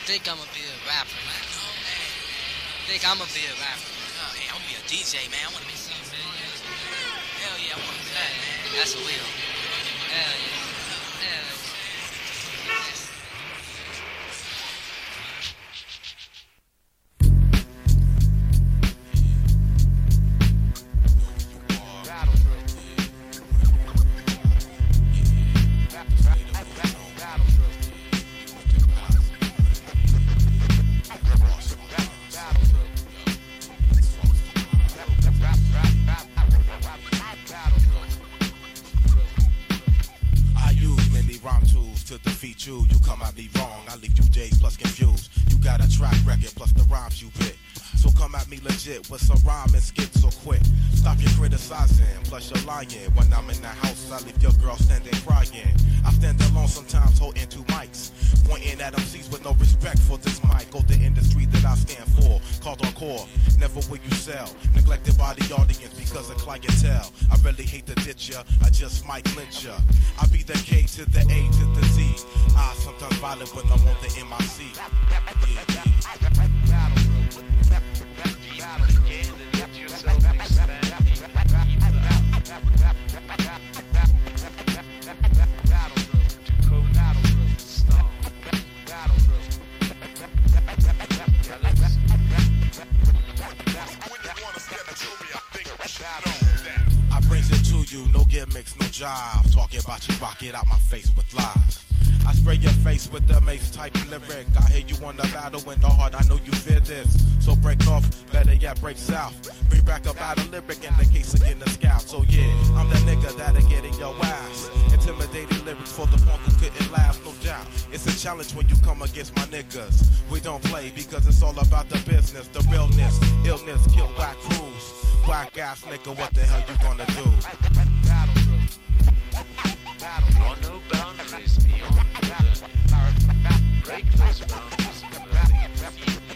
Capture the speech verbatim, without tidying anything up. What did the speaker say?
think I'm gonna be a rapper, man. I think I'm gonna be a rapper. Oh, hey, I'm gonna be a D J, man. I wanna be something, man. Hell yeah, I wanna do that, man. That's a wheel. Hell yeah. Hell yeah. To defeat you, you come at me wrong. I leave you days plus confused. You got a track record plus the rhymes you pick. So come at me legit with some rhyme and skits or quit. Stop your criticizing, plus you're lying. When I'm in the house, I leave your girl standing crying. I stand alone sometimes holding two mics, pointing at M Cs with no respect for this mic. Or the industry that I stand for, called on core. Never will you sell, neglected by the audience because of clientele. I really hate to ditch ya, I just might lynch ya. I be the K to the A to the Z. I sometimes violent when I'm on the M I C. Yeah, I brings it to you, no gimmicks, no jive. Talking about you, rock it out my face with lies. I spray your face with the mace type lyric. I hear you on the battle in the heart, I know you fear this. So break off, better yet break south. Bring back a battle lyric in the case of getting the scout. So yeah, I'm that nigga that'll get in your ass. Intimidating lyrics for the punk who couldn't last, no doubt. It's a challenge when you come against my niggas. We don't play because it's all about the business, the realness, illness, kill whack crews. Whack ass nigga, what the hell you gonna do? Draw no boundaries beyond the break those boundaries.